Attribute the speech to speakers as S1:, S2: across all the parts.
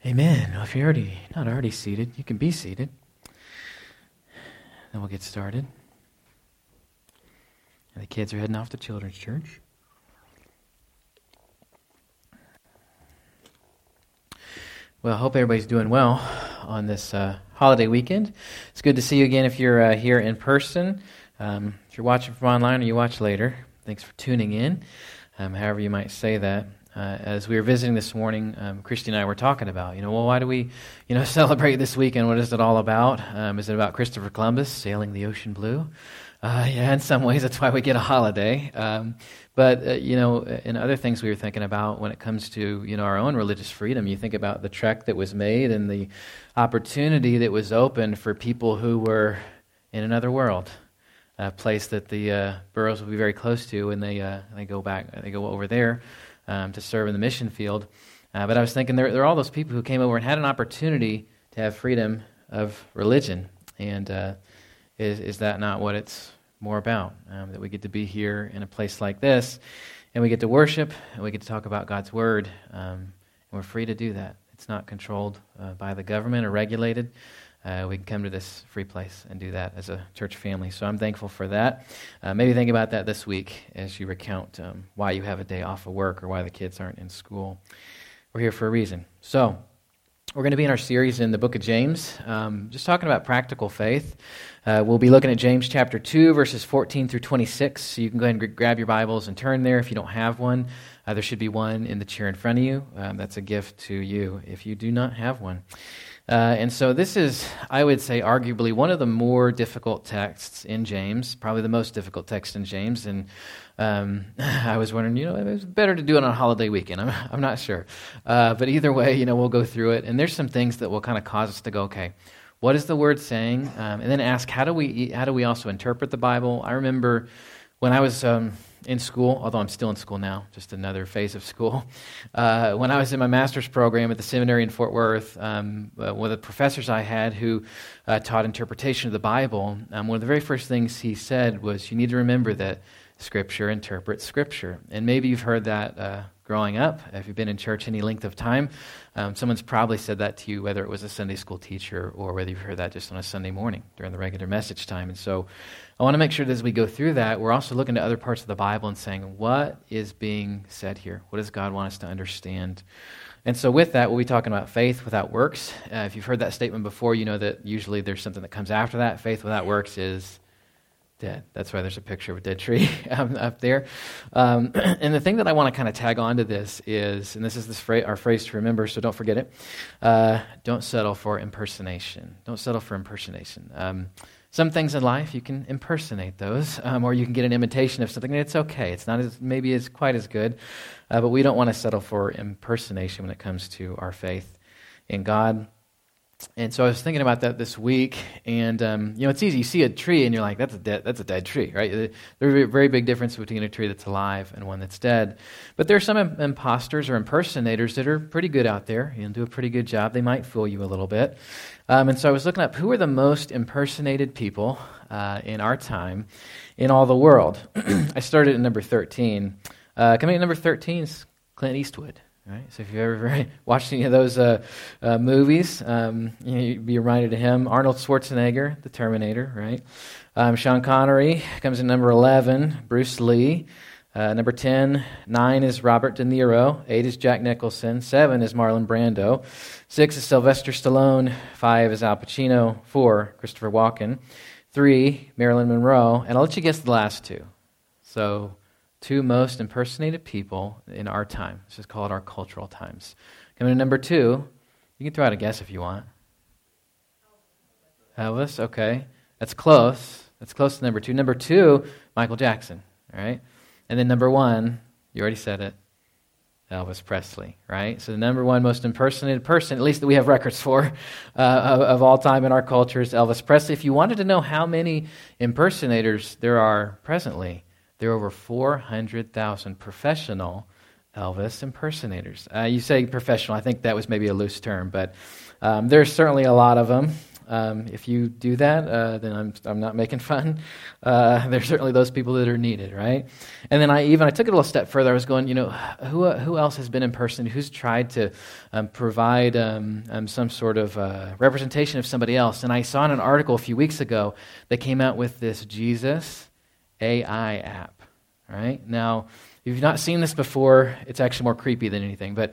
S1: Amen. Well, if you're not already seated, you can be seated. Then we'll get started. And the kids are heading off to Children's Church. Well, I hope everybody's doing well on this holiday weekend. It's good to see you again if you're here in person. If you're watching from online or you watch later, thanks for tuning in, however you might say that. As we were visiting this morning, Christy and I were talking about, well, why do we, celebrate this weekend? What is it all about? Is it about Christopher Columbus sailing the ocean blue? Yeah, in some ways, that's why we get a holiday. But in other things we were thinking about when it comes to, our own religious freedom, you think about the trek that was made and the opportunity that was opened for people who were in another world, a place that the Burroughs will be very close to, and they go over there to serve in the mission field. But I was thinking there are all those people who came over and had an opportunity to have freedom of religion. And is that not what it's more about? That we get to be here in a place like this, and we get to worship, and we get to talk about God's Word, and we're free to do that. It's not controlled by the government or regulated. We can come to this free place and do that as a church family. So I'm thankful for that. Maybe think about that this week as you recount why you have a day off of work or why the kids aren't in school. We're here for a reason. So we're going to be in our series in the book of James, just talking about practical faith. We'll be looking at James chapter 2, verses 14 through 26. So you can go ahead and grab your Bibles and turn there if you don't have one. There should be one in the chair in front of you. That's a gift to you if you do not have one. And so this is, I would say, arguably one of the more difficult texts in James, probably the most difficult text in James. And I was wondering, it's better to do it on a holiday weekend. I'm not sure. But either way, we'll go through it. And there's some things that will kind of cause us to go, okay, what is the Word saying? And then ask, how do we also interpret the Bible? I remember when I was in school, although I'm still in school now, just another phase of school. When I was in my master's program at the seminary in Fort Worth, one of the professors I had who taught interpretation of the Bible, one of the very first things he said was, you need to remember that Scripture interprets Scripture. And maybe you've heard that growing up, if you've been in church any length of time. Someone's probably said that to you, whether it was a Sunday school teacher or whether you've heard that just on a Sunday morning during the regular message time. And so I want to make sure that as we go through that, we're also looking to other parts of the Bible and saying, what is being said here? What does God want us to understand? And so with that, we'll be talking about faith without works. If you've heard that statement before, you know that usually there's something that comes after that. Faith without works is dead. That's why there's a picture of a dead tree up there. And the thing that I want to kind of tag on to this is, and this is our phrase to remember, so don't forget it, don't settle for impersonation. Don't settle for impersonation. Some things in life, you can impersonate those, or you can get an imitation of something, and it's okay. It's not maybe as quite as good, but we don't want to settle for impersonation when it comes to our faith in God. And so I was thinking about that this week, and it's easy. You see a tree, and you're like, "That's a dead tree," right? There's a very big difference between a tree that's alive and one that's dead. But there are some imposters or impersonators that are pretty good out there and do a pretty good job. They might fool you a little bit. And so I was looking up who are the most impersonated people in our time in all the world. I started at number 13. Coming at number 13 is Clint Eastwood. Right? So if you've ever watched any of those movies, you'd be reminded of him. Arnold Schwarzenegger, the Terminator, right? Sean Connery comes in number 11. Bruce Lee. Number 10, 9 is Robert De Niro. 8 is Jack Nicholson. 7 is Marlon Brando. 6 is Sylvester Stallone. 5 is Al Pacino. 4, Christopher Walken. 3, Marilyn Monroe. And I'll let you guess the last two. So 2 most impersonated people in our time. Let's just call it our cultural times. Coming to number 2, you can throw out a guess if you want. Elvis, okay. That's close. That's close to number 2. Number 2, Michael Jackson, all right? And then number 1, you already said it, Elvis Presley, right? So the number 1 most impersonated person, at least that we have records for, of all time in our culture is Elvis Presley. If you wanted to know how many impersonators there are presently, there are over 400,000 professional Elvis impersonators. You say professional, I think that was maybe a loose term, but there's certainly a lot of them. If you do that, then I'm not making fun. There's certainly those people that are needed, right? And then I took it a little step further. I was going, who else has been in person who's tried to provide some sort of representation of somebody else? And I saw in an article a few weeks ago they came out with this Jesus AI app, right? Now, if you've not seen this before, it's actually more creepy than anything, but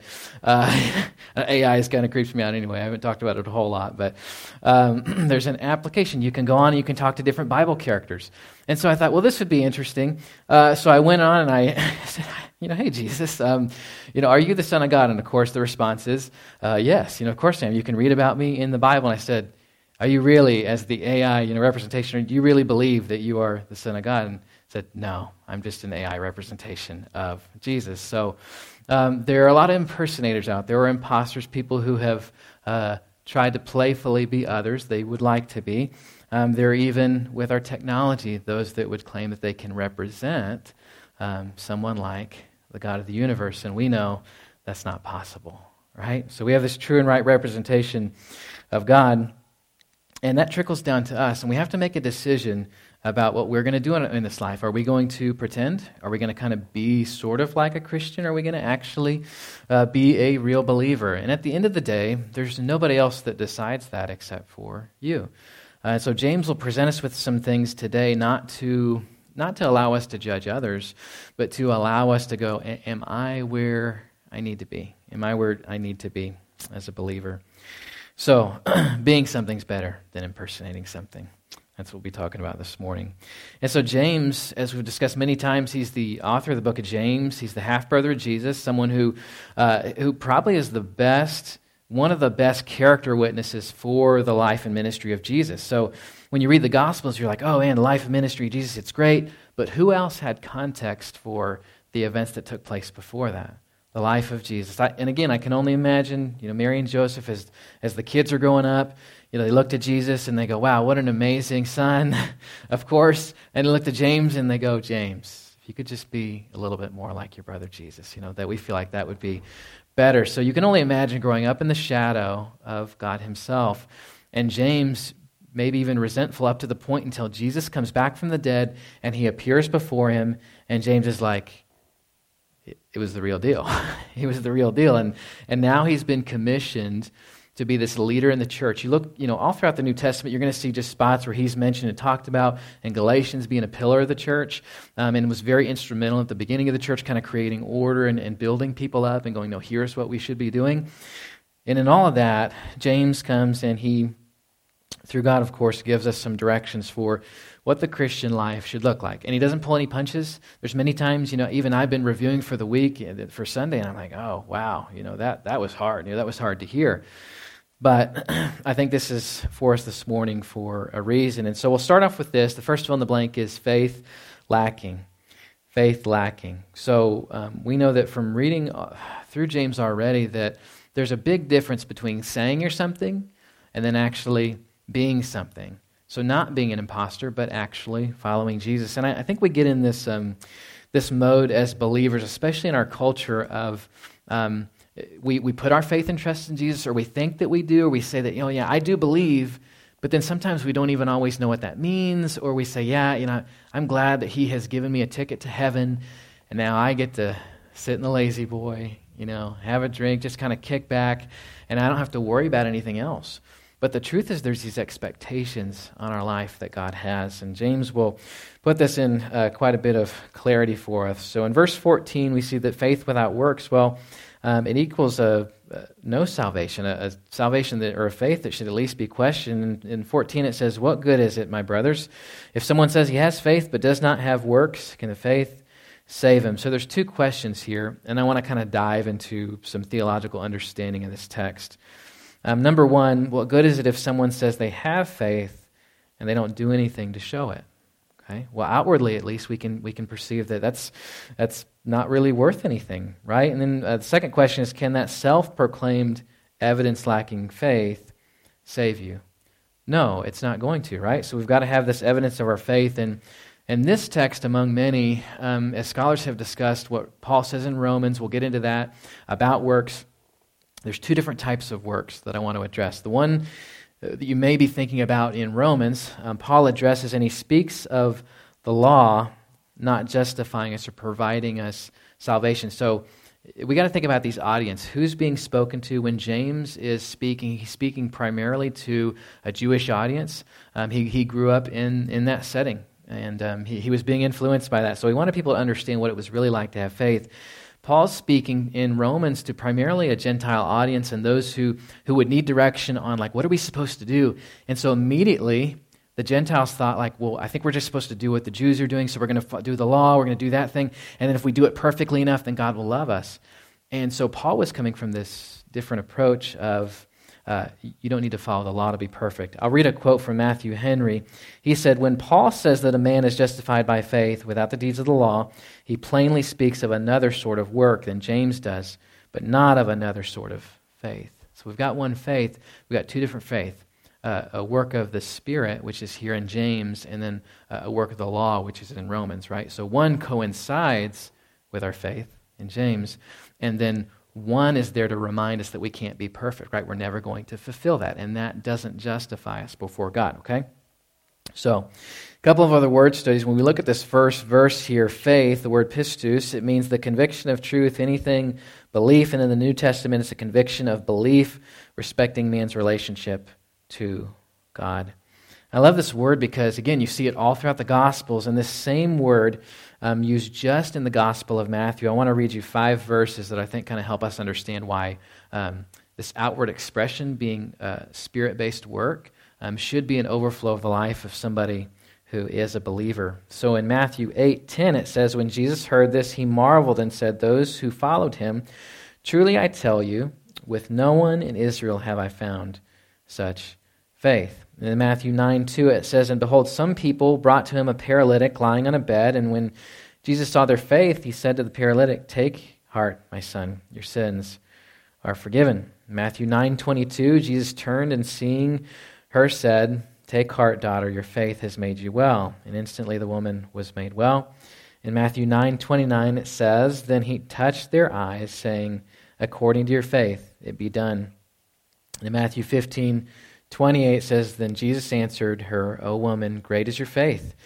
S1: AI is kind of creeps me out anyway. I haven't talked about it a whole lot, but there's an application. You can go on and you can talk to different Bible characters. And so I thought, well, this would be interesting. So I went on and I said, hey, Jesus, are you the Son of God? And of course the response is, yes, of course I am. You can read about me in the Bible. And I said, are you really, as the AI representation, do you really believe that you are the Son of God? And said, no, I'm just an AI representation of Jesus. So there are a lot of impersonators out there, or imposters, people who have tried to playfully be others they would like to be. There are even, with our technology, those that would claim that they can represent someone like the God of the universe, and we know that's not possible, right? So we have this true and right representation of God, and that trickles down to us, and we have to make a decision about what we're going to do in this life. Are we going to pretend? Are we going to kind of be sort of like a Christian? Or are we going to actually be a real believer? And at the end of the day, there's nobody else that decides that except for you. So James will present us with some things today, not to allow us to judge others, but to allow us to go, am I where I need to be? Am I where I need to be as a believer? So being something's better than impersonating something. That's what we'll be talking about this morning. And so James, as we've discussed many times, he's the author of the book of James. He's the half-brother of Jesus, someone who probably is one of the best character witnesses for the life and ministry of Jesus. So when you read the Gospels, you're like, oh, man, the life and ministry of Jesus, it's great. But who else had context for the events that took place before that? The life of Jesus. And again, I can only imagine, Mary and Joseph, as the kids are growing up, they looked at Jesus and they go, wow, what an amazing son, of course. And they looked at James and they go, James, if you could just be a little bit more like your brother Jesus, that we feel like that would be better. So you can only imagine growing up in the shadow of God himself. And James, maybe even resentful up to the point until Jesus comes back from the dead and he appears before him. And James is like, it was the real deal. He was the real deal. And now he's been commissioned to be this leader in the church. You look, all throughout the New Testament, you're going to see just spots where he's mentioned and talked about, and Galatians being a pillar of the church, and was very instrumental at the beginning of the church, kind of creating order and building people up and going, no, here's what we should be doing. And in all of that, James comes and he, through God, of course, gives us some directions for what the Christian life should look like. And he doesn't pull any punches. There's many times, even I've been reviewing for the week, for Sunday, and I'm like, oh, wow, that was hard. That was hard to hear. But I think this is for us this morning for a reason. And so we'll start off with this. The first fill in the blank is faith lacking. Faith lacking. So we know that from reading through James already that there's a big difference between saying you're something and then actually being something. So not being an imposter, but actually following Jesus. And I think we get in this this mode as believers, especially in our culture of we put our faith and trust in Jesus, or we think that we do, or we say that, yeah, I do believe, but then sometimes we don't even always know what that means, or we say, yeah, I'm glad that he has given me a ticket to heaven, and now I get to sit in the lazy boy, have a drink, just kind of kick back, and I don't have to worry about anything else. But the truth is there's these expectations on our life that God has, and James will put this in quite a bit of clarity for us. So in verse 14, we see that faith without works, it equals no salvation, a salvation or a faith that should at least be questioned. In 14 it says, what good is it, my brothers, if someone says he has faith but does not have works? Can the faith save him? So there's two questions here, and I want to kind of dive into some theological understanding of this text. Number one, what good is it if someone says they have faith and they don't do anything to show it? Okay. Well, outwardly at least we can perceive that that's not really worth anything, right? And then the second question is, can that self-proclaimed evidence-lacking faith save you? No, it's not going to, right? So we've got to have this evidence of our faith, and this text, among many, as scholars have discussed, what Paul says in Romans, we'll get into that, about works. There's two different types of works that I want to address. The one that you may be thinking about in Romans, Paul addresses and he speaks of the law not justifying us or providing us salvation. So we got to think about these audience. Who's being spoken to when James is speaking? He's speaking primarily to a Jewish audience. He grew up in that setting, and he was being influenced by that. So he wanted people to understand what it was really like to have faith. Paul's speaking in Romans to primarily a Gentile audience and those who would need direction on, like, what are we supposed to do? And so immediately the Gentiles thought, like, well, I think we're just supposed to do what the Jews are doing, so we're going to do the law, we're going to do that thing, and then if we do it perfectly enough, then God will love us. And so Paul was coming from this different approach of, you don't need to follow the law to be perfect. I'll read a quote from Matthew Henry. He said, "When Paul says that a man is justified by faith without the deeds of the law, he plainly speaks of another sort of work than James does, but not of another sort of faith." So we've got one faith, we've got two different faiths. A work of the Spirit, which is here in James, and then a work of the law, which is in Romans, right? So one coincides with our faith in James, and then one is there to remind us that we can't be perfect, right? We're never going to fulfill that, and that doesn't justify us before God, okay? So, a couple of other word studies. When we look at this first verse here, faith, the word pistis, it means the conviction of truth, anything, belief, and in the New Testament, it's a conviction of belief respecting man's relationship to God. I love this word because, again, you see it all throughout the Gospels, and this same word used just in the Gospel of Matthew. I want to read you 5 verses that I think kind of help us understand why this outward expression, being Spirit-based work, should be an overflow of the life of somebody who is a believer. So in Matthew 8:10, it says, "When Jesus heard this, he marveled and said, 'Those who followed him, truly I tell you, with no one in Israel have I found such faith.'" And in Matthew 9:2, it says, "And behold, some people brought to him a paralytic lying on a bed, and when Jesus saw their faith, he said to the paralytic, 'Take heart, my son, your sins are forgiven.'" In Matthew 9:22, Jesus turned and seeing her said, "Take heart, daughter, your faith has made you well." And instantly the woman was made well. In Matthew 9:29, it says, "Then he touched their eyes, saying, 'According to your faith, it be done.'" In Matthew 15:28 says, "Then Jesus answered her, 'O woman, great is your faith.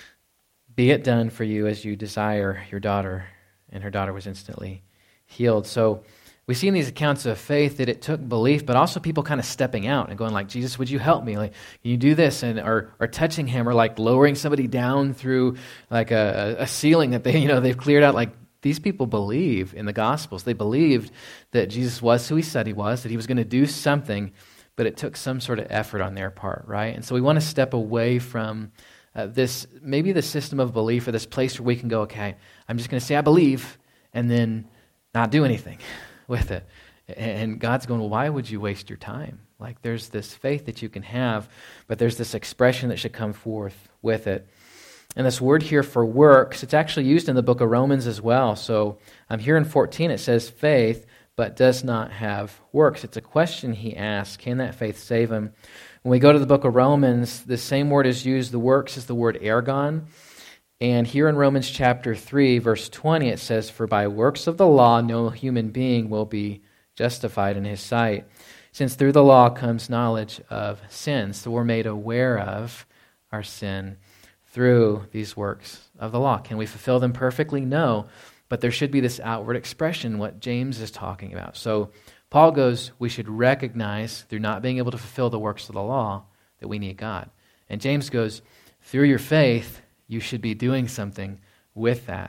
S1: Be it done for you as you desire, your daughter.' And her daughter was instantly healed." So we see in these accounts of faith that it took belief, but also people kind of stepping out and going like, "Jesus, would you help me? Like, can you do this?" And or touching him, or like lowering somebody down through like a ceiling that they've cleared out. Like, these people believe in the Gospels. They believed that Jesus was who he said he was, that he was going to do something, but it took some sort of effort on their part, right? And so we want to step away from this, maybe the system of belief, or this place where we can go, okay, I'm just going to say I believe, and then not do anything with it. And God's going, well, why would you waste your time? Like, there's this faith that you can have, but there's this expression that should come forth with it. And this word here for works, it's actually used in the book of Romans as well. So here in 14 it says faith, but does not have works. It's a question he asks. Can that faith save him? When we go to the book of Romans, the same word is used. The works is the word ergon. And here in Romans chapter 3, verse 20, it says, "For by works of the law no human being will be justified in his sight, since through the law comes knowledge of sin." So we're made aware of our sin through these works of the law. Can we fulfill them perfectly? No. But there should be this outward expression, what James is talking about. So Paul goes, we should recognize through not being able to fulfill the works of the law that we need God. And James goes, through your faith, you should be doing something with that.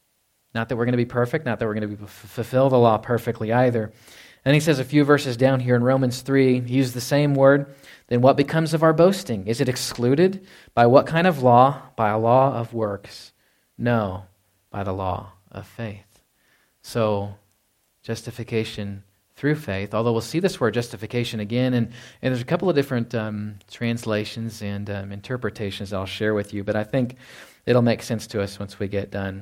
S1: Not that we're going to be perfect, not that we're going to fulfill the law perfectly either. And he says a few verses down here in Romans 3, he used the same word. "Then what becomes of our boasting? Is it excluded? By what kind of law? By a law of works? No, by the law of faith." So, justification through faith, although we'll see this word justification again, and there's a couple of different translations and interpretations I'll share with you, but I think it'll make sense to us once we get done.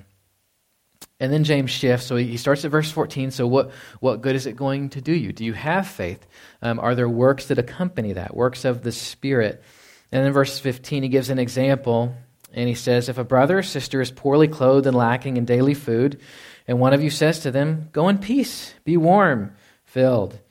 S1: And then James shifts, so he starts at verse 14, so what good is it going to do you? Do you have faith? Are there works that accompany that, works of the Spirit? And then verse 15, he gives an example, and he says, "If a brother or sister is poorly clothed and lacking in daily food, and one of you says to them, 'Go in peace, be warm, filled,'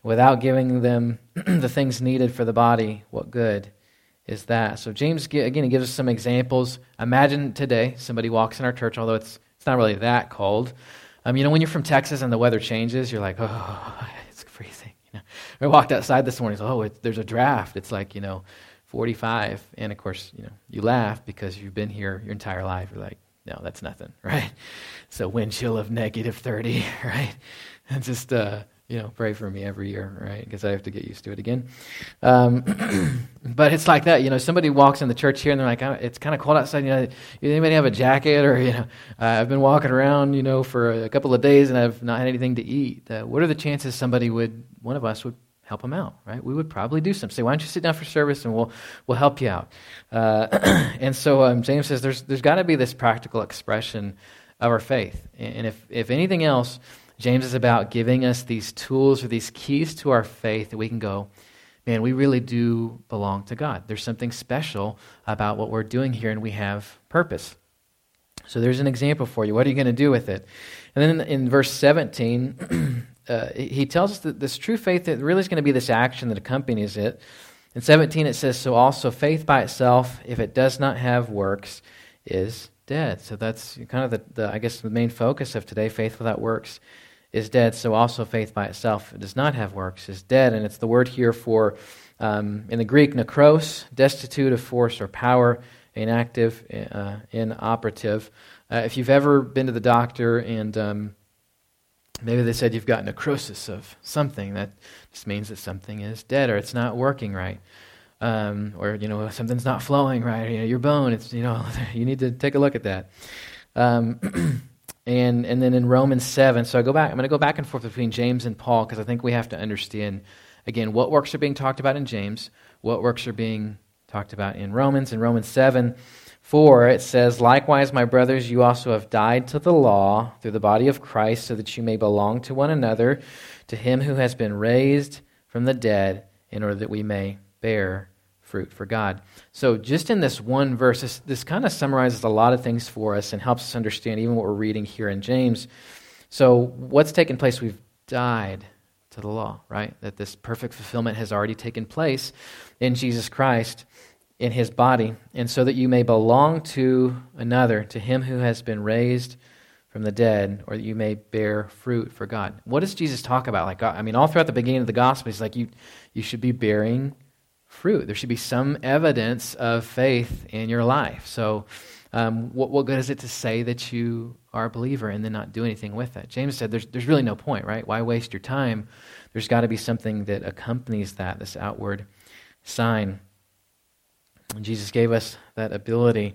S1: without giving them the things needed for the body, what good is that? So James, again, he gives us some examples. Imagine today somebody walks in our church, although it's not really that cold. When you're from Texas and the weather changes, you're like, oh, it's freezing. I walked outside this morning, there's a draft. It's like, 45. And of course, you laugh because you've been here your entire life. You're like, no, that's nothing, right? So wind chill of -30, right? And just, pray for me every year, right? Because I have to get used to it again. But it's like that, somebody walks in the church here and they're like, oh, it's kind of cold outside. Anybody have a jacket? Or, I've been walking around, for a couple of days and I've not had anything to eat. What are the chances one of us would help them out, right? We would probably do something. Say, why don't you sit down for service and we'll help you out. And so James says there's got to be this practical expression of our faith. And if anything else, James is about giving us these tools or these keys to our faith that we can go, man, we really do belong to God. There's something special about what we're doing here, and we have purpose. So there's an example for you. What are you going to do with it? And then in verse 17, he tells us that this true faith that really is going to be this action that accompanies it. In 17 it says, so also faith by itself, if it does not have works, is dead. So that's kind of the main focus of today. Faith without works is dead. So also faith by itself, if it does not have works, is dead. And it's the word here for, in the Greek, nekros, destitute of force or power, inactive, inoperative. If you've ever been to the doctor and maybe they said you've got necrosis of something, that just means that something is dead or it's not working right. Or something's not flowing right. Your bone, it's you need to take a look at that. And then in Romans 7, so I'm going to go back and forth between James and Paul because I think we have to understand again what works are being talked about in James, what works are being talked about in Romans. In Romans 7:4, it says, likewise, my brothers, you also have died to the law through the body of Christ, so that you may belong to one another, to him who has been raised from the dead, in order that we may bear fruit for God. So just in this one verse, this kind of summarizes a lot of things for us and helps us understand even what we're reading here in James. So what's taken place? We've died to the law, right? That this perfect fulfillment has already taken place in Jesus Christ, in his body, and so that you may belong to another, to him who has been raised from the dead, or that you may bear fruit for God. What does Jesus talk about? All throughout the beginning of the gospel, he's like, you should be bearing fruit. There should be some evidence of faith in your life. So what good is it to say that you are a believer and then not do anything with it? James said there's really no point, right? Why waste your time? There's got to be something that accompanies that, this outward sign. And Jesus gave us that ability.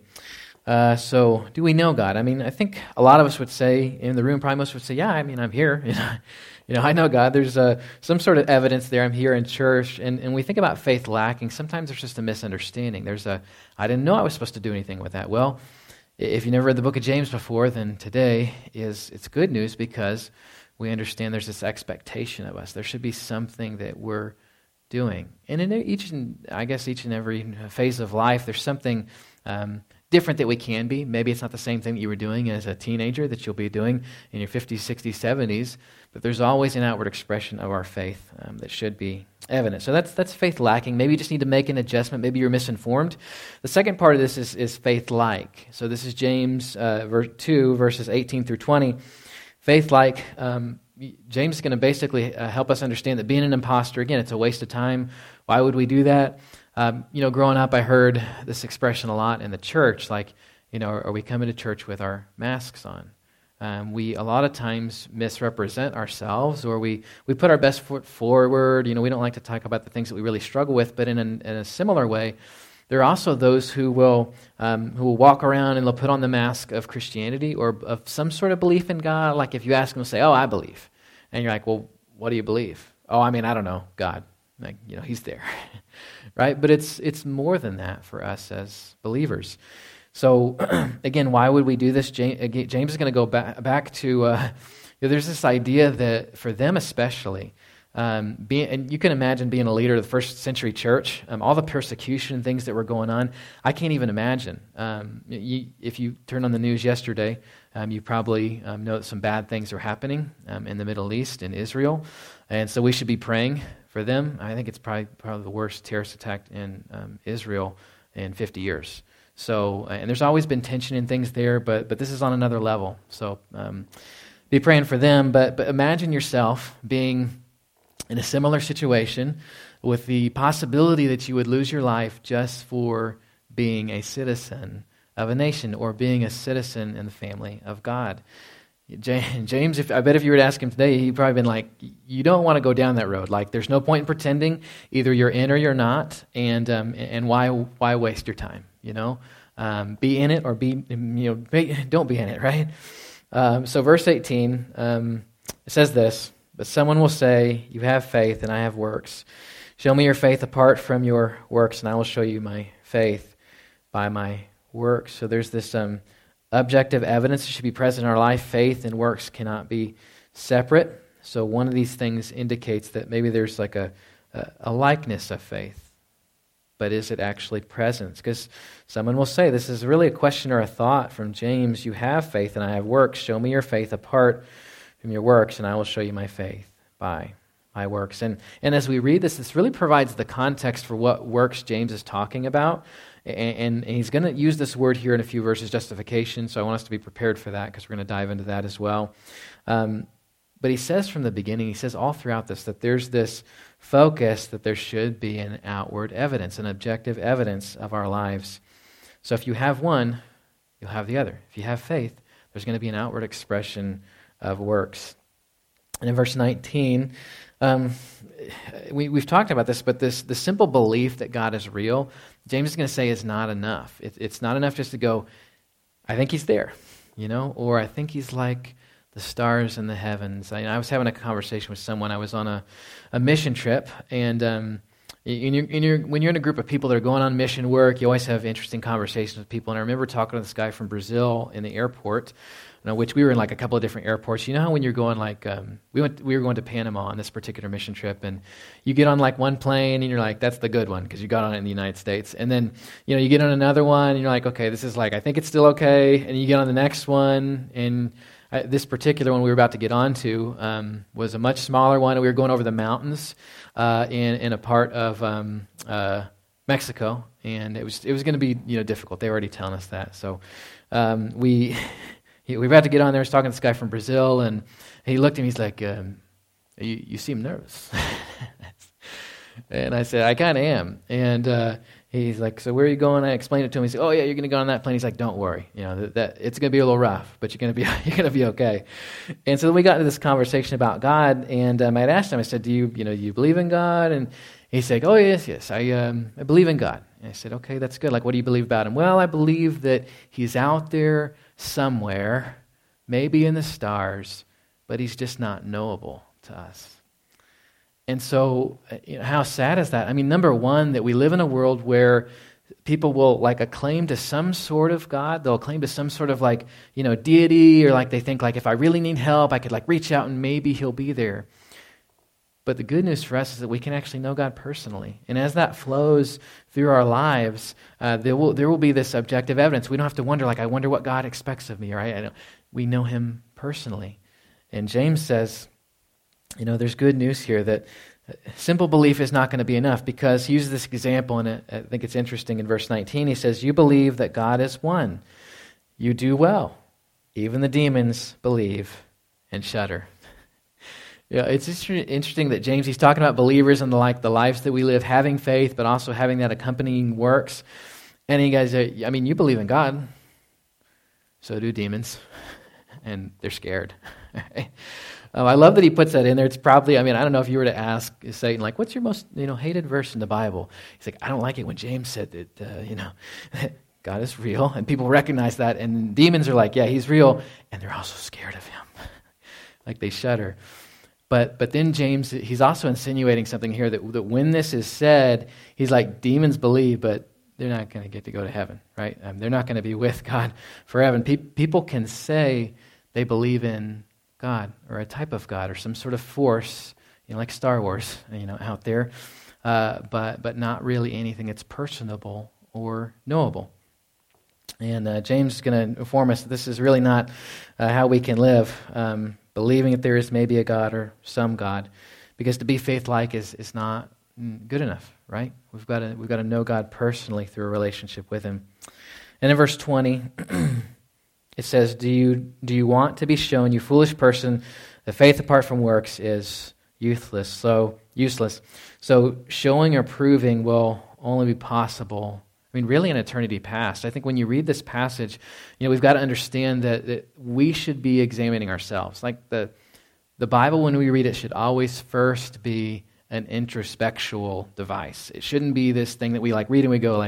S1: So do we know God? I think a lot of us would say, in the room, probably most would say, yeah, I'm here. I know God. There's some sort of evidence there. I'm here in church. And we think about faith lacking. Sometimes there's just a misunderstanding. I didn't know I was supposed to do anything with that. Well, if you never read the book of James before, then today it's good news because we understand there's this expectation of us. There should be something that we're doing. And in each and every phase of life, there's something different that we can be. Maybe it's not the same thing that you were doing as a teenager that you'll be doing in your 50s, 60s, 70s, but there's always an outward expression of our faith that should be evident. So that's faith lacking. Maybe you just need to make an adjustment. Maybe you're misinformed. The second part of this is faith-like. So this is James 2, verses 18 through 20. Faith-like, James is going to basically help us understand that being an imposter, again, it's a waste of time. Why would we do that? Growing up, I heard this expression a lot in the church, are we coming to church with our masks on? We, a lot of times, misrepresent ourselves, or we put our best foot forward. We don't like to talk about the things that we really struggle with, but in a similar way, there are also those who will walk around and they'll put on the mask of Christianity or of some sort of belief in God. Like if you ask them, they'll say, oh, I believe. And you're like, well, what do you believe? Oh, I don't know, God. He's there. Right? But it's more than that for us as believers. So, again, why would we do this? James is going to go back to, there's this idea that for them especially, and you can imagine being a leader of the first century church, all the persecution and things that were going on. I can't even imagine. If you turned on the news yesterday, You probably know that some bad things are happening in the Middle East, in Israel, and so we should be praying for them. I think it's probably the worst terrorist attack in Israel in 50 years. So, and there's always been tension and things there, but this is on another level. So, be praying for them. But imagine yourself being in a similar situation with the possibility that you would lose your life just for being a citizen of a nation or being a citizen in the family of God. James, I bet if you were to ask him today, he'd probably been like, you don't want to go down that road. Like, there's no point in pretending. Either you're in or you're not, and why waste your time? Be in it or don't be in it, right? So verse 18, it says this, but someone will say, you have faith and I have works. Show me your faith apart from your works, and I will show you my faith by my works. So there's this objective evidence that should be present in our life. Faith and works cannot be separate. So one of these things indicates that maybe there's like a likeness of faith. But is it actually present? Because someone will say, this is really a question or a thought from James. You have faith and I have works. Show me your faith apart from your works, and I will show you my faith by my works. And as we read this really provides the context for what works James is talking about. And he's going to use this word here in a few verses, justification, so I want us to be prepared for that because we're going to dive into that as well. But he says from the beginning, he says all throughout this, that there's this focus that there should be an outward evidence, an objective evidence of our lives. So if you have one, you'll have the other. If you have faith, there's going to be an outward expression of works. And in verse 19, we've talked about this, but the simple belief that God is real, James is going to say is not enough. It's not enough just to go, I think he's there, or I think he's like the stars in the heavens. I was having a conversation with someone. I was on a mission trip, and when you're in a group of people that are going on mission work, you always have interesting conversations with people. And I remember talking to this guy from Brazil in the airport, which we were in like a couple of different airports. You know how when you're going we were going to Panama on this particular mission trip, and you get on like one plane and you're like, that's the good one because you got on it in the United States. And then, you get on another one and you're like, okay, this is like, I think it's still okay. And you get on the next one, and this particular one we were about to get onto was a much smaller one. We were going over the mountains in a part of Mexico, and it was going to be difficult. They were already telling us that. So we were about to get on there. I was talking to this guy from Brazil, and he looked at me. He's like, "You seem nervous." And I said, "I kind of am." And he's like, "So where are you going?" I explained it to him. He said, "Oh yeah, you're going to go on that plane." He's like, "Don't worry, that it's going to be a little rough, but you're going to be okay." And so then we got into this conversation about God, and I had asked him. I said, "Do you believe in God?" And he said, "Oh yes, I believe in God." And I said, "Okay, that's good. Like, what do you believe about him?" "Well, I believe that he's out there somewhere, maybe in the stars, but he's just not knowable to us." And so, how sad is that? I mean, number one, that we live in a world where people will acclaim to some sort of God. They'll claim to some sort of deity, or they think if I really need help, I could reach out and maybe he'll be there. But the good news for us is that we can actually know God personally. And as that flows through our lives, there will be this objective evidence. We don't have to wonder, I wonder what God expects of me, right? We know him personally. And James says, there's good news here that simple belief is not going to be enough, because he uses this example, and I think it's interesting in verse 19. He says, you believe that God is one. You do well. Even the demons believe and shudder. It's interesting that James, he's talking about believers and the lives that we live, having faith, but also having that accompanying works. And he goes, you believe in God. So do demons. And they're scared. I love that he puts that in there. It's probably, I don't know if you were to ask Satan, what's your most, hated verse in the Bible? He's like, I don't like it when James said that, God is real. And people recognize that. And demons are like, yeah, he's real. And they're also scared of him. They shudder. But then James, he's also insinuating something here, that when this is said, he's like, demons believe, but they're not going to get to go to heaven, right? They're not going to be with God forever. People can say they believe in God, or a type of God, or some sort of force, like Star Wars, out there, but not really anything that's personable or knowable. And James is going to inform us that this is really not how we can live, believing that there is maybe a God or some God, because to be faith-like is not good enough, right? We've got to know God personally through a relationship with Him. And in verse 20, it says, "Do you want to be shown, you foolish person, that faith apart from works is useless?" So showing or proving will only be possible, really in eternity past. I think when you read this passage, we've got to understand that we should be examining ourselves. Like the Bible, when we read it, should always first be an introspectual device. It shouldn't be this thing that we read and we go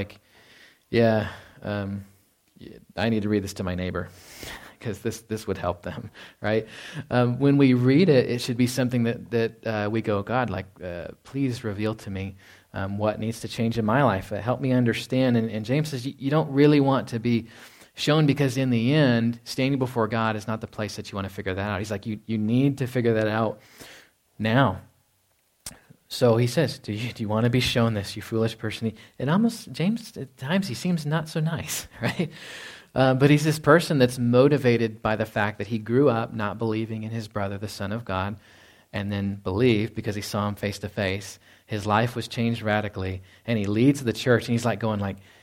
S1: I need to read this to my neighbor because this would help them, right? When we read it, it should be something that we go, God, please reveal to me what needs to change in my life. Help me understand. And James says you don't really want to be shown, because in the end, standing before God is not the place that you want to figure that out. He's like, you need to figure that out now. So he says, do you want to be shown this, you foolish person? And almost, James, at times, he seems not so nice, right? But he's this person that's motivated by the fact that he grew up not believing in his brother, the Son of God, and then believed because he saw him face to face. His life was changed radically, and he leads the church, and he's going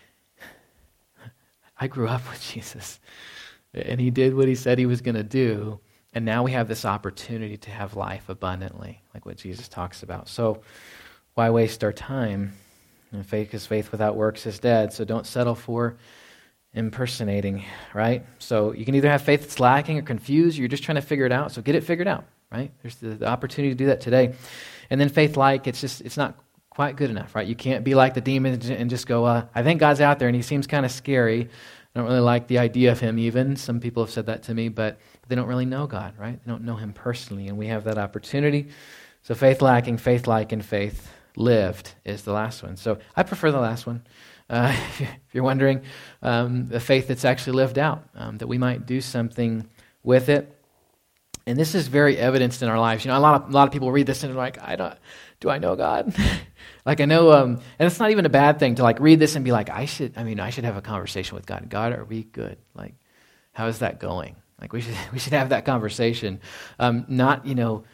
S1: I grew up with Jesus, and he did what he said he was going to do, and now we have this opportunity to have life abundantly, like what Jesus talks about. So why waste our time? And because faith without works is dead, so don't settle for impersonating, right? So you can either have faith that's lacking or confused, or you're just trying to figure it out, so get it figured out, right? There's the opportunity to do that today. And then faith-like, it's not quite good enough, right? You can't be like the demons and just go, I think God's out there and he seems kind of scary. I don't really like the idea of him even. Some people have said that to me, but they don't really know God, right? They don't know him personally, and we have that opportunity. So faith lacking, faith like, and faith lived is the last one. So I prefer the last one. If you're wondering, the faith that's actually lived out, that we might do something with it. And this is very evidenced in our lives. A lot of people read this and they're like, do I know God? I know, and it's not even a bad thing to read this and be like, I should have a conversation with God. God, are we good? How is that going? We should have that conversation, not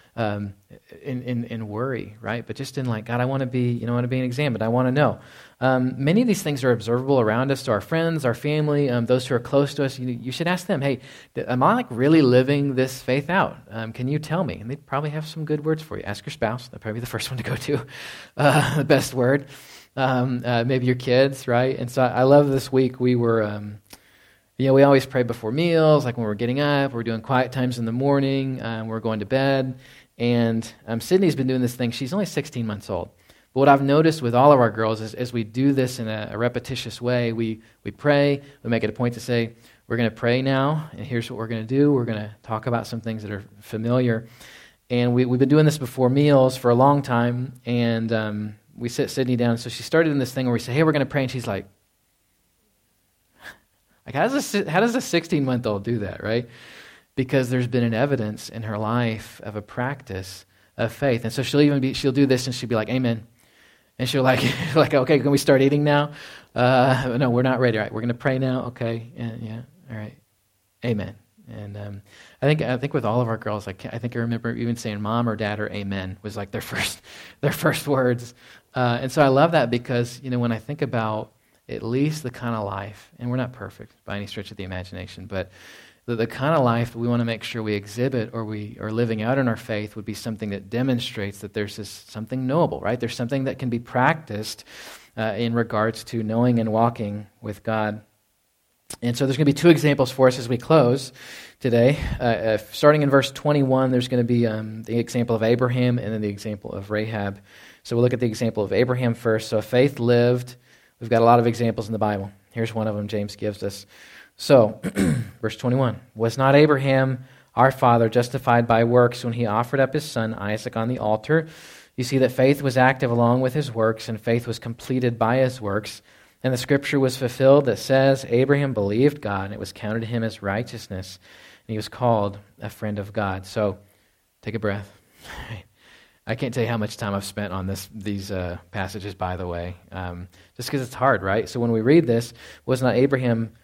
S1: in worry, right? But just in God, I want to be being examined. I want to know. Many of these things are observable around us, to our friends, our family, those who are close to us. You should ask them, hey, am I really living this faith out? Can you tell me? And they'd probably have some good words for you. Ask your spouse. They'll probably be the first one to go to. The best word. Maybe your kids, right? And so I love this week we were... we always pray before meals, when we're getting up, we're doing quiet times in the morning, we're going to bed. And Sydney's been doing this thing. She's only 16 months old. But what I've noticed with all of our girls is as we do this in a repetitious way, we pray, we make it a point to say, we're going to pray now, and here's what we're going to do. We're going to talk about some things that are familiar. And we've been doing this before meals for a long time, and we sit Sydney down. So she started in this thing where we say, hey, we're going to pray, and she's like, how does a 16-month-old do that, right? Because there's been an evidence in her life of a practice of faith. And so she'll do this and she'll be like, amen. And she'll okay, can we start eating now? No, we're not ready. All right, we're going to pray now. Okay, yeah, all right, amen. And I think with all of our girls, I remember even saying mom or dad or amen was their first words. And so I love that because, when I think about at least the kind of life, and we're not perfect by any stretch of the imagination, but the kind of life that we want to make sure we exhibit or we are living out in our faith would be something that demonstrates that there's something knowable, right? There's something that can be practiced in regards to knowing and walking with God. And so there's going to be two examples for us as we close today. Starting in verse 21, there's going to be the example of Abraham and then the example of Rahab. So we'll look at the example of Abraham first. So faith lived. We've got a lot of examples in the Bible. Here's one of them James gives us. So, verse 21, was not Abraham, our father, justified by works when he offered up his son Isaac on the altar? You see that faith was active along with his works, and faith was completed by his works. And the scripture was fulfilled that says, Abraham believed God, and it was counted to him as righteousness, and he was called a friend of God. So, take a breath. I can't tell you how much time I've spent on these passages, by the way, just because it's hard, right? So when we read this, was not Abraham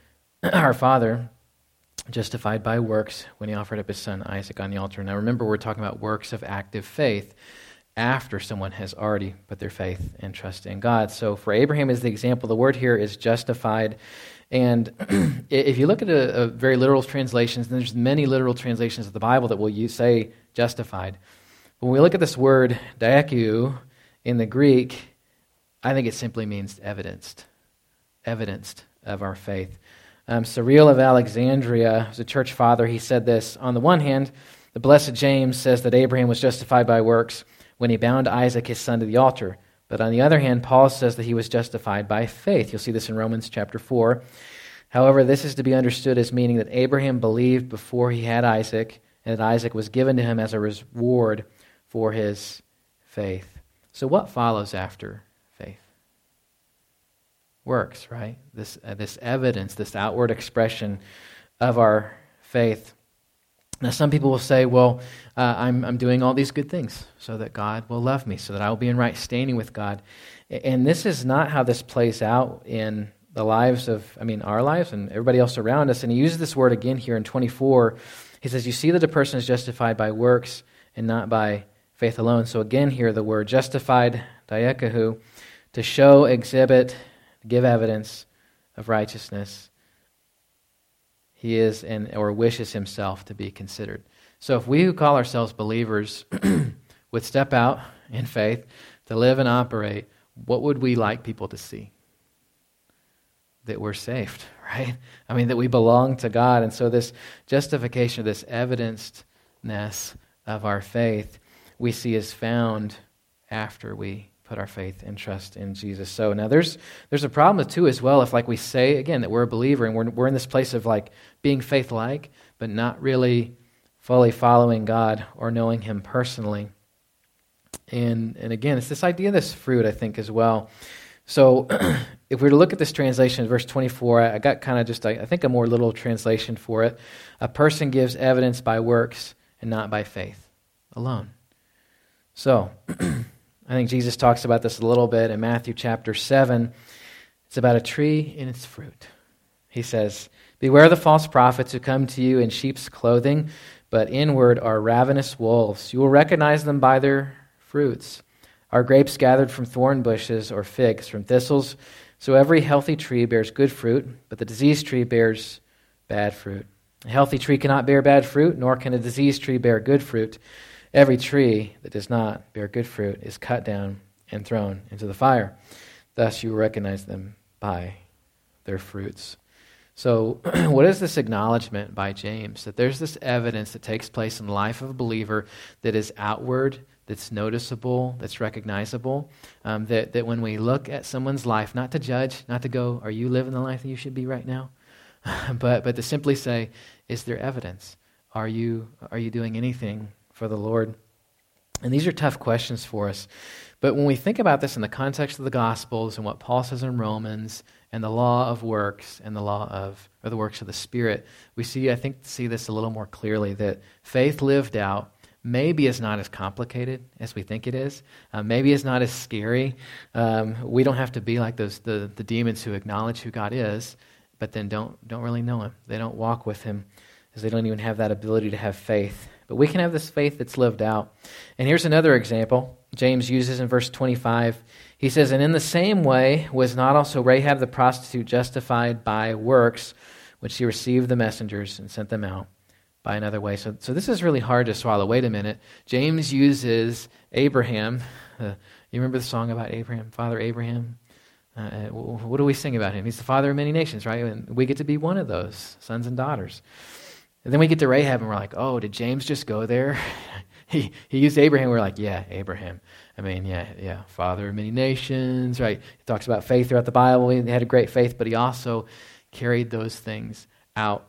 S1: our father justified by works when he offered up his son Isaac on the altar. Now remember, we're talking about works of active faith after someone has already put their faith and trust in God. So for Abraham is the example. The word here is justified. And if you look at a very literal translations, and there's many literal translations of the Bible that will say justified. When we look at this word dieku in the Greek, I think it simply means evidenced of our faith. Cyril of Alexandria was a church father. He said this: on the one hand, the blessed James says that Abraham was justified by works when he bound Isaac, his son, to the altar. But on the other hand, Paul says that he was justified by faith. You'll see this in Romans chapter 4. However, this is to be understood as meaning that Abraham believed before he had Isaac, and that Isaac was given to him as a reward for his faith. So what follows after faith? Works, right? This evidence, this outward expression of our faith. Now, some people will say, well, I'm doing all these good things so that God will love me, so that I will be in right standing with God. And this is not how this plays out in the lives of, our lives and everybody else around us. And he uses this word again here in 24. He says, you see that a person is justified by works and not by faith alone. So again here, the word justified, diekahu, to show, exhibit, give evidence of righteousness. He is or wishes himself to be considered. So if we who call ourselves believers would step out in faith to live and operate, what would we like people to see? That we're saved, right? That we belong to God. And so this justification, this evidencedness of our faith, we see is found after we put our faith and trust in Jesus. So now there's a problem too as well if we say again that we're a believer and we're in this place of being faith-like but not really fully following God or knowing Him personally. And again, it's this idea of this fruit, I think, as well. So if we were to look at this translation, verse 24, I got kind of just, I think, a more literal translation for it. A person gives evidence by works and not by faith alone. So I think Jesus talks about this a little bit in Matthew chapter 7. It's about a tree and its fruit. He says, beware the false prophets who come to you in sheep's clothing, but inward are ravenous wolves. You will recognize them by their fruits. Are grapes gathered from thorn bushes or figs from thistles? So every healthy tree bears good fruit, but the diseased tree bears bad fruit. A healthy tree cannot bear bad fruit, nor can a diseased tree bear good fruit. Every tree that does not bear good fruit is cut down and thrown into the fire. Thus you will recognize them by their fruits. So what is this acknowledgement by James? That there's this evidence that takes place in the life of a believer that is outward, that's noticeable, that's recognizable, that when we look at someone's life, not to judge, not to go, are you living the life that you should be right now? but to simply say, is there evidence? Are you doing anything for the Lord? And these are tough questions for us. But when we think about this in the context of the Gospels and what Paul says in Romans and the law of works and the works of the Spirit, we see this a little more clearly, that faith lived out maybe is not as complicated as we think it is. Maybe it's not as scary. We don't have to be like the demons who acknowledge who God is, but then don't really know Him. They don't walk with Him, because they don't even have that ability to have faith. But we can have this faith that's lived out. And here's another example James uses in verse 25. He says, and in the same way was not also Rahab the prostitute justified by works, when she received the messengers and sent them out by another way. So this is really hard to swallow. Wait a minute. James uses Abraham. You remember the song about Abraham, Father Abraham? What do we sing about him? He's the father of many nations, right? And we get to be one of those sons and daughters. And then we get to Rahab and we're like, oh, did James just go there? He used Abraham. We're like, yeah, Abraham. Yeah, father of many nations, right? He talks about faith throughout the Bible. He had a great faith, but he also carried those things out.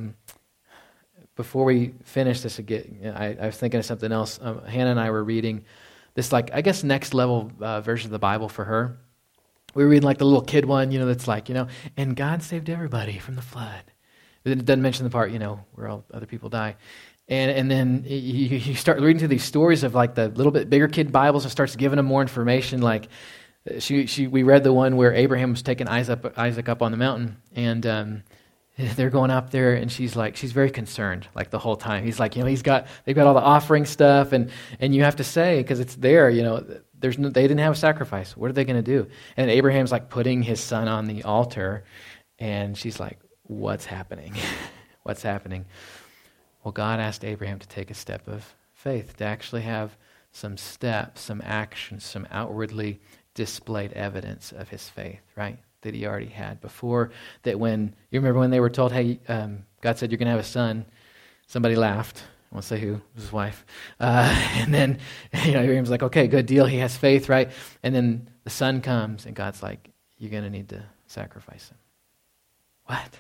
S1: Before we finish this again, I was thinking of something else. Hannah and I were reading this, next level version of the Bible for her. We were reading the little kid one, that's and God saved everybody from the flood. It doesn't mention the part, where all other people die. And then you start reading through these stories of the little bit bigger kid Bibles and starts giving them more information. We read the one where Abraham was taking Isaac up on the mountain, and they're going up there, and she's very concerned, like the whole time. He's like, they've got all the offering stuff, and you have to say, because it's there, they didn't have a sacrifice. What are they going to do? And Abraham's like putting his son on the altar, and she's like, what's happening? What's happening? Well, God asked Abraham to take a step of faith, to actually have some steps, some actions, some outwardly displayed evidence of his faith, right? That he already had before. That when, you remember when they were told, hey, God said you're going to have a son, somebody laughed. I won't say who, it was his wife. And then, Abraham's like, okay, good deal. He has faith, right? And then the son comes, and God's like, you're going to need to sacrifice him. What?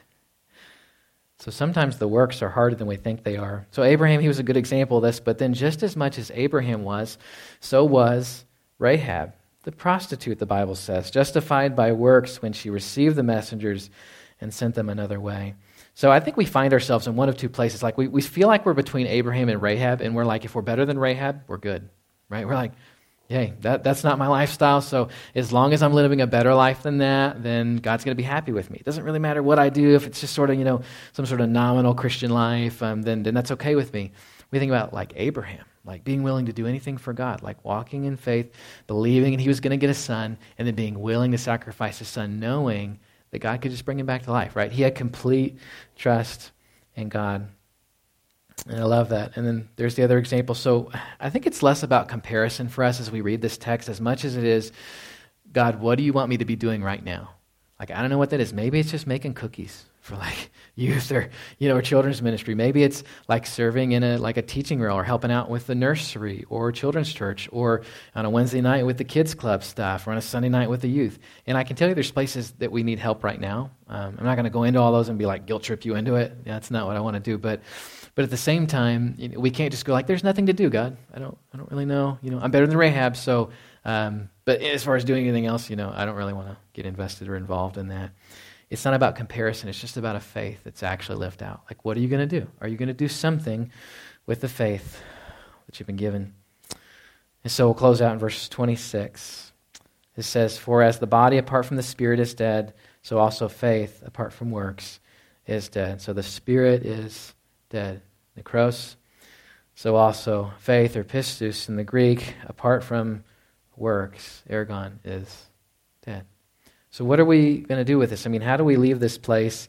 S1: So sometimes the works are harder than we think they are. So Abraham, he was a good example of this, but then just as much as Abraham was, so was Rahab, the prostitute, the Bible says, justified by works when she received the messengers and sent them another way. So I think we find ourselves in one of two places. Like we feel like we're between Abraham and Rahab, and we're like, if we're better than Rahab, we're good, right? We're like, hey, that's not my lifestyle, so as long as I'm living a better life than that, then God's going to be happy with me. It doesn't really matter what I do. If it's just sort of, some sort of nominal Christian life, then that's okay with me. We think about like Abraham, like being willing to do anything for God, like walking in faith, believing that he was going to get a son, and then being willing to sacrifice his son, knowing that God could just bring him back to life, right? He had complete trust in God. And I love that. And then there's the other example. So I think it's less about comparison for us as we read this text as much as it is, God, what do you want me to be doing right now? Like, I don't know what that is. Maybe it's just making cookies for like youth or, or children's ministry. Maybe it's like serving in a teaching role or helping out with the nursery or children's church or on a Wednesday night with the kids club stuff or on a Sunday night with the youth. And I can tell you there's places that we need help right now. I'm not going to go into all those and be like guilt trip you into it. Yeah, that's not what I want to do. But at the same time, we can't just go like, there's nothing to do, God. I don't really know. I'm better than Rahab, so, but as far as doing anything else, I don't really want to get invested or involved in that. It's not about comparison. It's just about a faith that's actually lived out. Like, what are you going to do? Are you going to do something with the faith that you've been given? And so we'll close out in verse 26. It says, for as the body apart from the spirit is dead, so also faith apart from works is dead. So the spirit is dead, nekros. So also faith, or pistis in the Greek, apart from works, ergon, is dead. So what are we going to do with this? How do we leave this place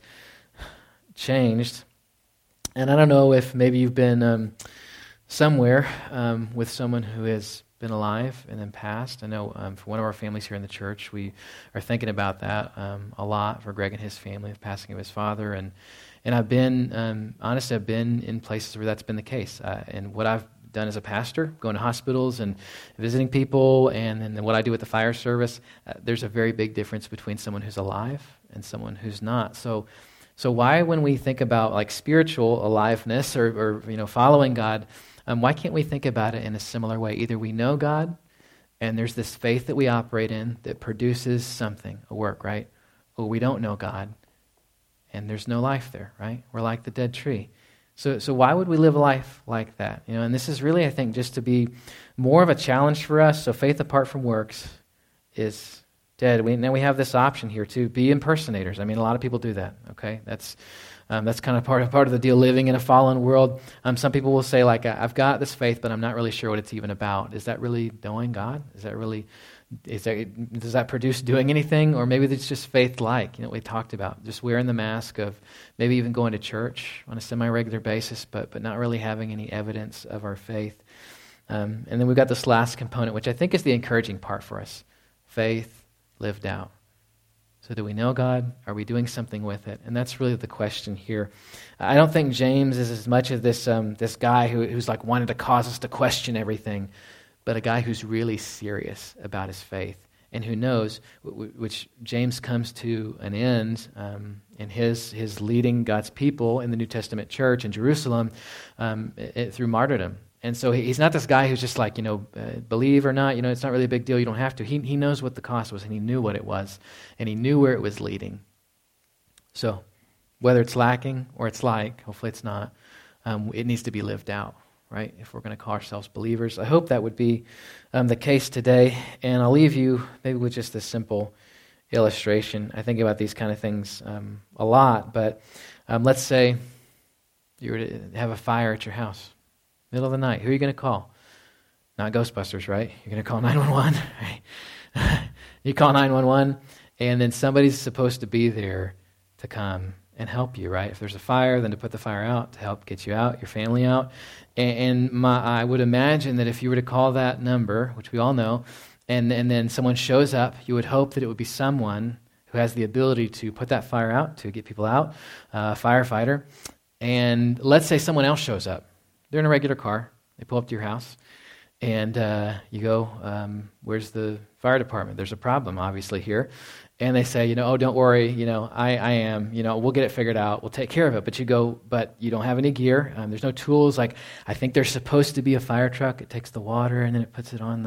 S1: changed? And I don't know if maybe you've been somewhere with someone who has been alive and then passed. I know for one of our families here in the church, we are thinking about that a lot for Greg and his family, the passing of his father. And I've been, honestly, I've been in places where that's been the case. And what I've done as a pastor, going to hospitals and visiting people, and then what I do with the fire service, there's a very big difference between someone who's alive and someone who's not. So why, when we think about like spiritual aliveness or following God, why can't we think about it in a similar way? Either we know God, and there's this faith that we operate in that produces something, a work, right? Or we don't know God, and there's no life there, right? We're like the dead tree. So why would we live a life like that? And this is really, I think, just to be more of a challenge for us. So faith apart from works is dead. Now we have this option here to be impersonators. A lot of people do that. Okay, that's kind of part of the deal. Living in a fallen world. Some people will say, like, I've got this faith, but I'm not really sure what it's even about. Is that really knowing God? Does that produce doing anything? Or maybe it's just faith-like, we talked about, just wearing the mask of maybe even going to church on a semi-regular basis, but not really having any evidence of our faith. And then we've got this last component, which I think is the encouraging part for us. Faith lived out. So do we know God? Are we doing something with it? And that's really the question here. I don't think James is as much of this guy who's like wanted to cause us to question everything, but a guy who's really serious about his faith and who knows, which James comes to an end in his leading God's people in the New Testament church in Jerusalem through martyrdom. And so he's not this guy who's just like, believe or not, it's not really a big deal, you don't have to. He knows what the cost was, and he knew what it was, and he knew where it was leading. So whether it's lacking or it's like, hopefully it's not, it needs to be lived out. Right? If we're going to call ourselves believers. I hope that would be the case today. And I'll leave you maybe with just this simple illustration. I think about these kind of things a lot, but let's say you were to have a fire at your house, middle of the night. Who are you going to call? Not Ghostbusters, right? You're going to call 911, right? You call 911, and then somebody's supposed to be there to come and help you, right? If there's a fire, then to put the fire out, to help get you out, your family out. I would imagine that if you were to call that number, which we all know, and then someone shows up, you would hope that it would be someone who has the ability to put that fire out, to get people out, a firefighter. And let's say someone else shows up. They're in a regular car. They pull up to your house, and you go, where's the fire department? There's a problem, obviously, here. And they say, oh, don't worry, I am, we'll get it figured out. We'll take care of it. But you go, but you don't have any gear. There's no tools. Like, I think there's supposed to be a fire truck. It takes the water, and then it puts it on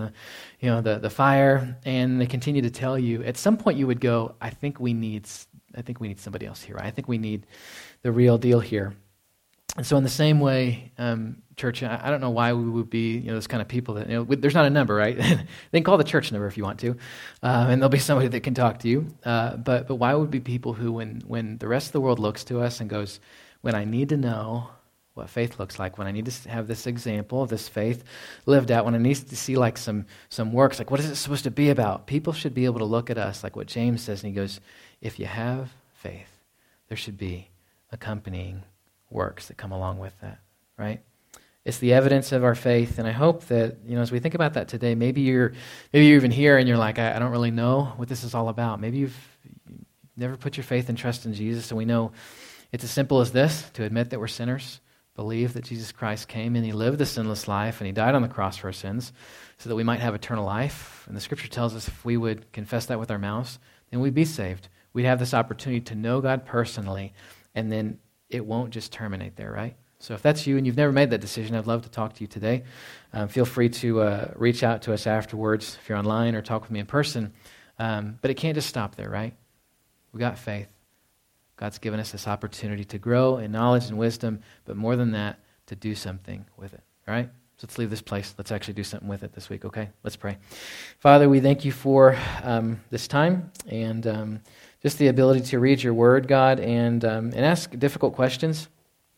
S1: the fire. And they continue to tell you. At some point, you would go, I think we need somebody else here. Right? I think we need the real deal here. And so in the same way, church, I don't know why we would be, those kind of people that, there's not a number, right? They can call the church number if you want to, and there'll be somebody that can talk to you. But why would we be people who, when the rest of the world looks to us and goes, when I need to know what faith looks like, when I need to have this example of this faith lived out, when I need to see like some works, like what is it supposed to be about? People should be able to look at us like what James says, and he goes, if you have faith, there should be accompanying works that come along with that, right? It's the evidence of our faith, and I hope that, as we think about that today, maybe you're even here and you're like, I don't really know what this is all about. Maybe you've never put your faith and trust in Jesus, and we know it's as simple as this, to admit that we're sinners, believe that Jesus Christ came and he lived a sinless life and he died on the cross for our sins so that we might have eternal life. And the scripture tells us if we would confess that with our mouths, then we'd be saved. We'd have this opportunity to know God personally, and then it won't just terminate there, right? So if that's you and you've never made that decision, I'd love to talk to you today. Feel free to reach out to us afterwards if you're online, or talk with me in person. But it can't just stop there, right? We got faith. God's given us this opportunity to grow in knowledge and wisdom, but more than that, to do something with it, all right? So let's leave this place. Let's actually do something with it this week, okay? Let's pray. Father, we thank you for this time and just the ability to read your word, God, and ask difficult questions.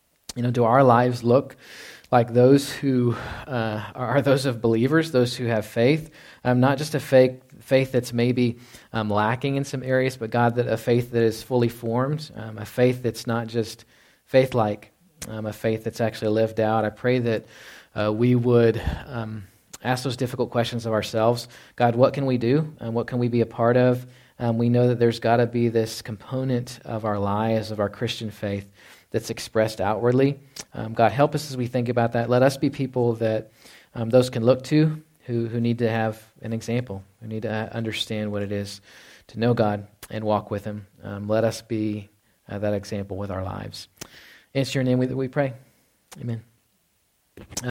S1: Do our lives look like those who are those of believers, those who have faith? Not just a faith that's maybe lacking in some areas, but God, that a faith that is fully formed, a faith that's not just faith-like, a faith that's actually lived out. I pray that we would ask those difficult questions of ourselves. God, what can we do? What can we be a part of? We know that there's got to be this component of our lives, of our Christian faith, that's expressed outwardly. God, help us as we think about that. Let us be people that those can look to who need to have an example, who need to understand what it is to know God and walk with him. Let us be that example with our lives. In your name we pray. Amen.